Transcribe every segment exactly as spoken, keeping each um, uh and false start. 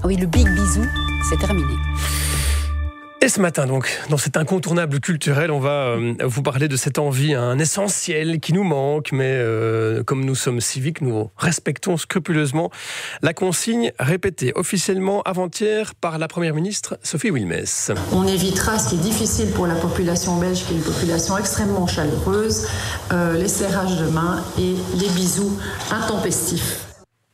Oui, le big bisou, c'est terminé. Et ce matin, donc, dans cet incontournable culturel, on va euh, vous parler de cette envie, un essentiel qui nous manque, mais euh, comme nous sommes civiques, nous respectons scrupuleusement la consigne répétée officiellement avant-hier par la Première ministre Sophie Wilmès. On évitera ce qui est difficile pour la population belge, qui est une population extrêmement chaleureuse, euh, les serrages de main et les bisous intempestifs.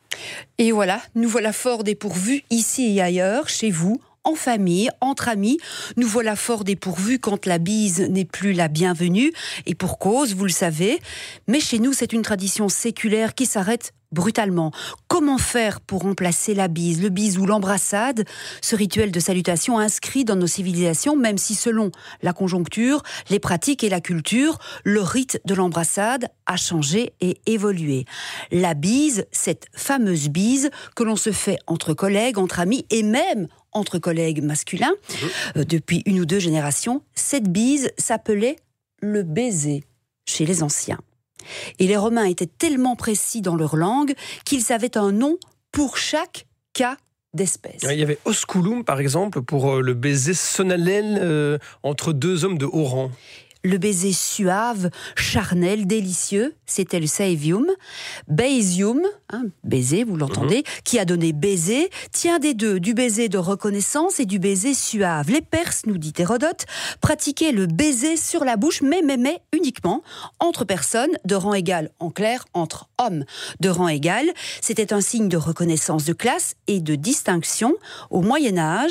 Et voilà, nous voilà fort dépourvus, ici et ailleurs, chez vous, en famille, entre amis. Nous voilà fort dépourvus quand la bise n'est plus la bienvenue. Et pour cause, vous le savez. Mais chez nous, c'est une tradition séculaire qui s'arrête brutalement. Comment faire pour remplacer la bise, le bisou, l'embrassade, ce rituel de salutation inscrit dans nos civilisations, même si selon la conjoncture, les pratiques et la culture, le rite de l'embrassade a changé et évolué. La bise, cette fameuse bise que l'on se fait entre collègues, entre amis et même entre collègues masculins, euh, depuis une ou deux générations, cette bise s'appelait le baiser chez les anciens. Et les Romains étaient tellement précis dans leur langue qu'ils avaient un nom pour chaque cas d'espèce. Il y avait osculum, par exemple, pour le baiser solennel euh, entre deux hommes de haut rang. Le baiser suave, charnel, délicieux, c'était le saevium. Baisium, hein, baiser, vous l'entendez, mmh. qui a donné baiser, tient des deux, du baiser de reconnaissance et du baiser suave. Les Perses, nous dit Hérodote, pratiquaient le baiser sur la bouche, mais, mais, mais uniquement entre personnes de rang égal, en clair, entre hommes de rang égal. C'était un signe de reconnaissance de classe et de distinction. Au Moyen-Âge,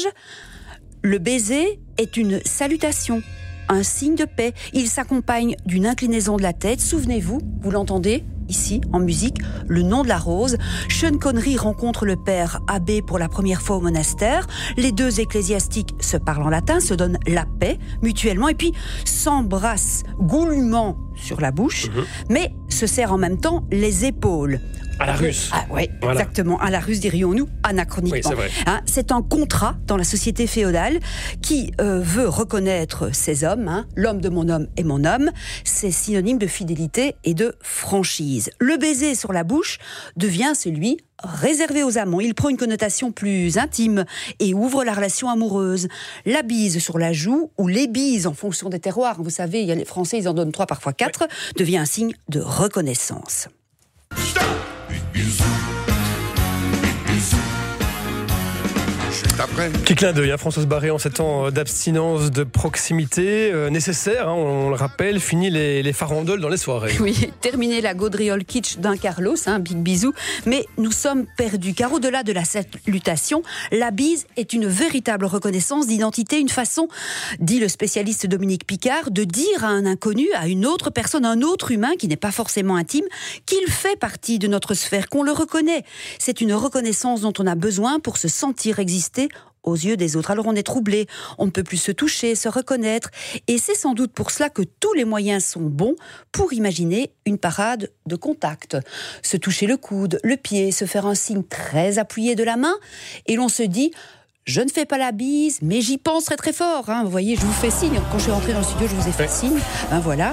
le baiser est une salutation, un signe de paix. Il s'accompagne d'une inclinaison de la tête. Souvenez-vous, vous l'entendez ici, en musique, le nom de la rose. Sean Connery rencontre le père abbé pour la première fois au monastère. Les deux ecclésiastiques se parlent en latin, se donnent la paix mutuellement et puis s'embrassent goulûment sur la bouche, mmh. mais se serrent en même temps les épaules. À la russe. Ah oui, voilà. Exactement. À la russe, dirions-nous, anachroniquement. Oui, c'est vrai. Hein, c'est un contrat dans la société féodale qui euh, veut reconnaître ces hommes. Hein, l'homme de mon homme est mon homme. C'est synonyme de fidélité et de franchise. Le baiser sur la bouche devient celui réservé aux amants. Il prend une connotation plus intime et ouvre la relation amoureuse. La bise sur la joue, ou les bises en fonction des terroirs, vous savez, il y a les Français, ils en donnent trois, parfois quatre, oui. devient un signe de reconnaissance. Stop. Petit clin d'œil, hein, Françoise Barré, en ces temps d'abstinence de proximité euh, nécessaire, hein, on le rappelle, fini les, les farandoles dans les soirées. Oui, terminé la gaudriole kitsch d'un Carlos, hein, big bisou, mais nous sommes perdus, car au-delà de la salutation, la bise est une véritable reconnaissance d'identité, une façon, dit le spécialiste Dominique Picard, de dire à un inconnu, à une autre personne, un autre humain qui n'est pas forcément intime, qu'il fait partie de notre sphère, qu'on le reconnaît. C'est une reconnaissance dont on a besoin pour se sentir exister aux yeux des autres. Alors on est troublé, on ne peut plus se toucher, se reconnaître, et c'est sans doute pour cela que tous les moyens sont bons pour imaginer une parade de contact. Se toucher le coude, le pied, se faire un signe très appuyé de la main, et l'on se dit... Je ne fais pas la bise, mais j'y pense très très fort. Hein. Vous voyez, je vous fais signe. Quand je suis rentrée dans le studio, je vous ai fait signe. Ben voilà.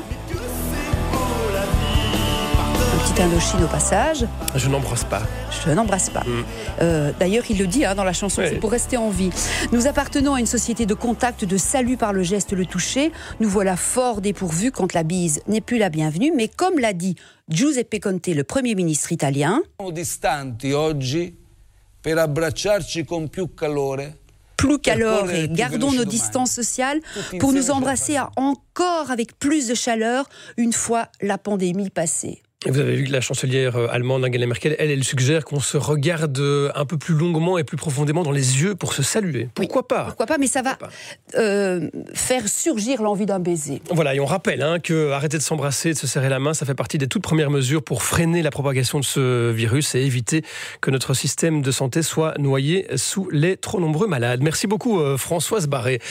Un petit Indochine au passage. Je n'embrasse pas. Je n'embrasse pas. Mmh. Euh, d'ailleurs, il le dit hein, dans la chanson, ouais. c'est pour rester en vie. Nous appartenons à une société de contact, de salut par le geste, le toucher. Nous voilà fort dépourvus quand la bise n'est plus la bienvenue. Mais comme l'a dit Giuseppe Conte, le Premier ministre italien... distanti oggi per abbracciarci con più calore. Plus calore, gardons nos distances sociales pour nous embrasser encore avec plus de chaleur une fois la pandémie passée. Et vous avez vu que la chancelière allemande Angela Merkel, elle, elle suggère qu'on se regarde un peu plus longuement et plus profondément dans les yeux pour se saluer. Pourquoi oui, pas Pourquoi pas, mais ça va euh, faire surgir l'envie d'un baiser. Voilà, et on rappelle hein, que arrêter de s'embrasser, de se serrer la main, ça fait partie des toutes premières mesures pour freiner la propagation de ce virus et éviter que notre système de santé soit noyé sous les trop nombreux malades. Merci beaucoup Françoise Barré.